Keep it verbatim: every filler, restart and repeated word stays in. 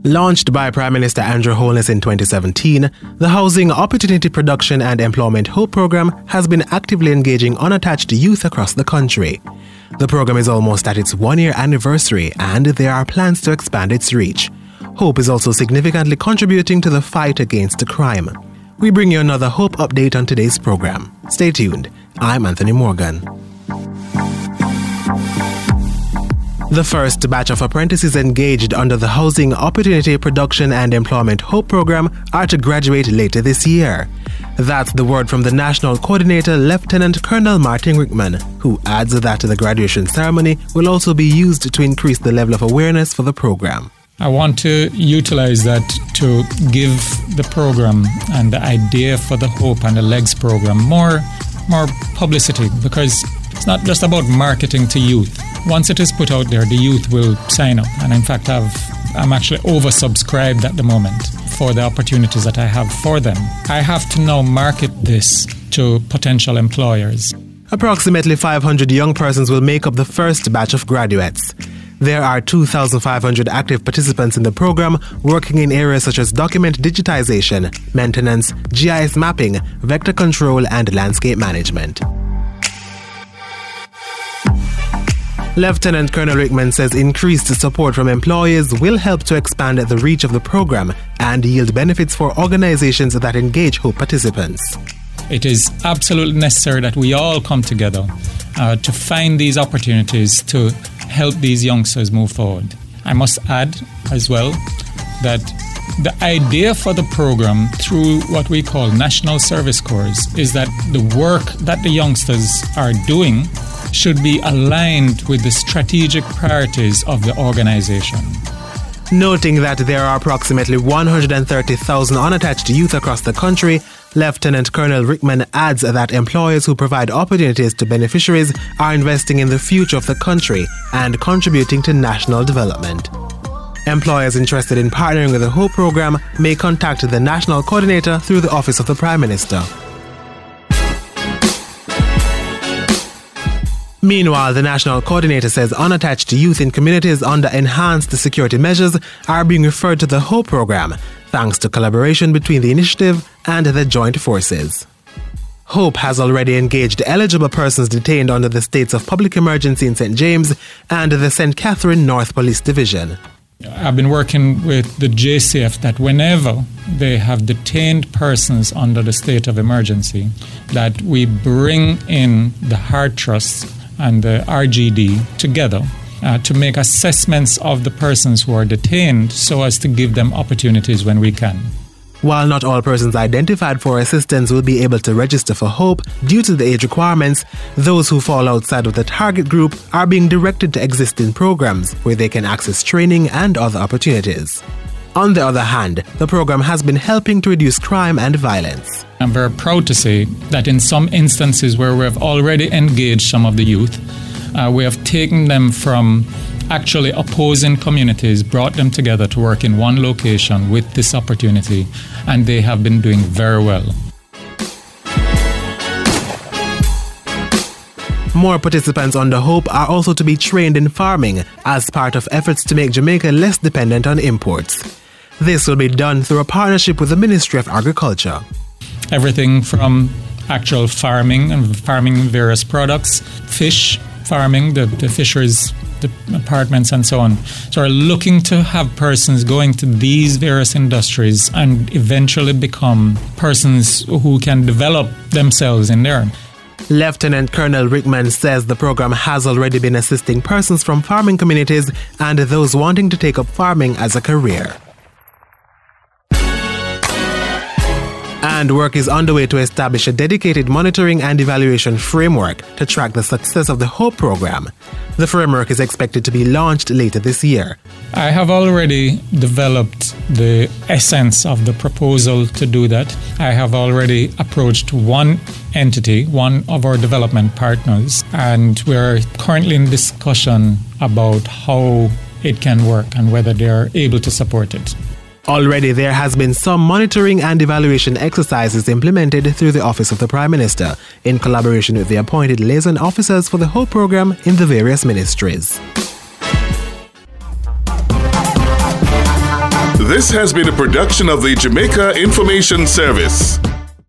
Launched by Prime Minister Andrew Holness in twenty seventeen, the Housing Opportunity Production and Employment Hope Program has been actively engaging unattached youth across the country. The program is almost at its one-year anniversary and there are plans to expand its reach. Hope is also significantly contributing to the fight against crime. We bring you another Hope update on today's program. Stay tuned. I'm Anthony Morgan. The first batch of apprentices engaged under the Housing Opportunity Production and Employment Hope Program are to graduate later this year. That's the word from the National Coordinator, Lieutenant Colonel Martin Rickman, who adds that the graduation ceremony will also be used to increase the level of awareness for the program. I want to utilize that to give the program and the idea for the Hope and the Legs program more, more publicity, because it's not just about marketing to youth. Once it is put out there, the youth will sign up. And in fact, I've, I'm actually oversubscribed at the moment for the opportunities that I have for them. I have to now market this to potential employers. Approximately five hundred young persons will make up the first batch of graduates. There are two thousand five hundred active participants in the program working in areas such as document digitization, maintenance, G I S mapping, vector control, and landscape management. Lieutenant Colonel Rickman says increased support from employers will help to expand the reach of the program and yield benefits for organizations that engage Hope participants. It is absolutely necessary that we all come together uh, to find these opportunities to help these youngsters move forward. I must add as well that the idea for the program through what we call National Service Corps is that the work that the youngsters are doing should be aligned with the strategic priorities of the organization. Noting that there are approximately one hundred thirty thousand unattached youth across the country, Lieutenant Colonel Rickman adds that employers who provide opportunities to beneficiaries are investing in the future of the country and contributing to national development. Employers interested in partnering with the Hope program may contact the National Coordinator through the Office of the Prime Minister. Meanwhile, the National Coordinator says unattached youth in communities under enhanced security measures are being referred to the Hope program, thanks to collaboration between the initiative and the joint forces. Hope has already engaged eligible persons detained under the states of public emergency in Saint James and the Saint Catherine North Police Division. I've been working with the J C F that whenever they have detained persons under the state of emergency, that we bring in the Heart Trust and the R G D together uh, to make assessments of the persons who are detained so as to give them opportunities when we can. While not all persons identified for assistance will be able to register for Hope due to the age requirements, those who fall outside of the target group are being directed to existing programs where they can access training and other opportunities. On the other hand, the program has been helping to reduce crime and violence. I'm very proud to say that in some instances where we have already engaged some of the youth, uh, we have taken them from actually opposing communities, brought them together to work in one location with this opportunity, and they have been doing very well. More participants under Hope are also to be trained in farming as part of efforts to make Jamaica less dependent on imports. This will be done through a partnership with the Ministry of Agriculture. Everything from actual farming and farming various products, fish farming, the, the fisheries the apartments and so on. So we're looking to have persons going to these various industries and eventually become persons who can develop themselves in there. Lieutenant Colonel Rickman says the program has already been assisting persons from farming communities and those wanting to take up farming as a career. And work is underway to establish a dedicated monitoring and evaluation framework to track the success of the Hope program. The framework is expected to be launched later this year. I have already developed the essence of the proposal to do that. I have already approached one entity, one of our development partners, and we're currently in discussion about how it can work and whether they are able to support it. Already there has been some monitoring and evaluation exercises implemented through the Office of the Prime Minister in collaboration with the appointed liaison officers for the Hope program in the various ministries. This has been a production of the Jamaica Information Service.